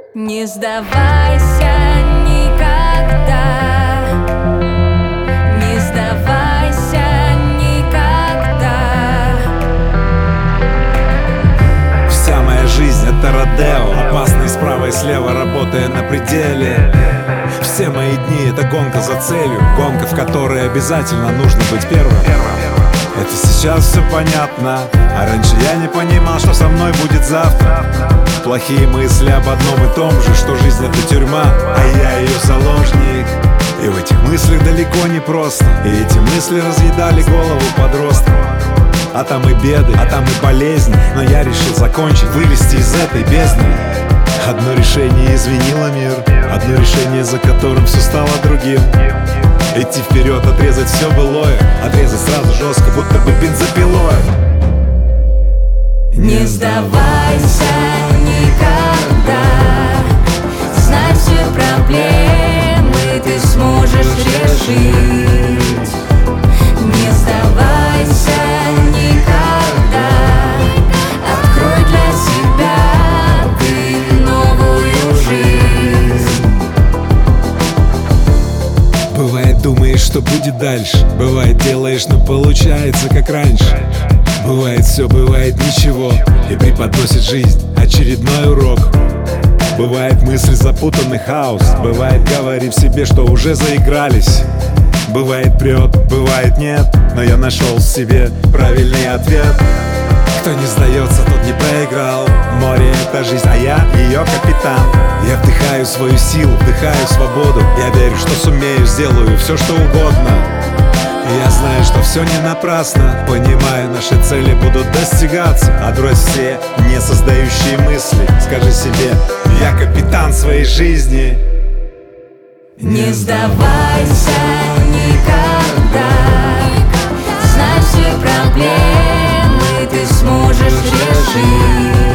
Не сдавайся никогда, не сдавайся никогда. Вся моя жизнь — это родео, опасный справа и слева, работая на пределе. Все мои дни — это гонка за целью, гонка, в которой обязательно нужно быть первым. Это сейчас все понятно, а раньше я не понимал, что со мной будет завтра. Плохие мысли об одном и том же, что жизнь — это тюрьма, а я ее заложник. И в этих мыслях далеко не просто, и эти мысли разъедали голову подростка. А там и беды, а там и болезни, но я решил закончить, вылезти из этой бездны. Одно решение изменило мир, одно решение, за которым все стало другим. Идти вперед, отрезать все былое, отрезать сразу жестко, будто бы бензопилой. Не сдавайся никогда, знай, все проблемы ты сможешь решить. Не сдавайся никогда, открой для себя ты новую жизнь. Бывает, думаешь, что будет дальше, бывает, делаешь, но получается как раньше. Бывает все, бывает ничего, и преподносит жизнь очередной урок. Бывает мысли запутанный хаос, бывает говорим себе, что уже заигрались. Бывает прет, бывает нет, но я нашел в себе правильный ответ. Кто не сдается, тот не проиграл. Море — это жизнь, а я ее капитан. Я вдыхаю свою силу, вдыхаю свободу. Я верю, что сумею, сделаю все, что угодно. Я знаю, что все не напрасно. Понимаю, наши цели будут достигаться. Отбрось все не создающие мысли. Скажи себе: я капитан своей жизни. Не сдавайся никогда, знай, все проблемы ты сможешь решить.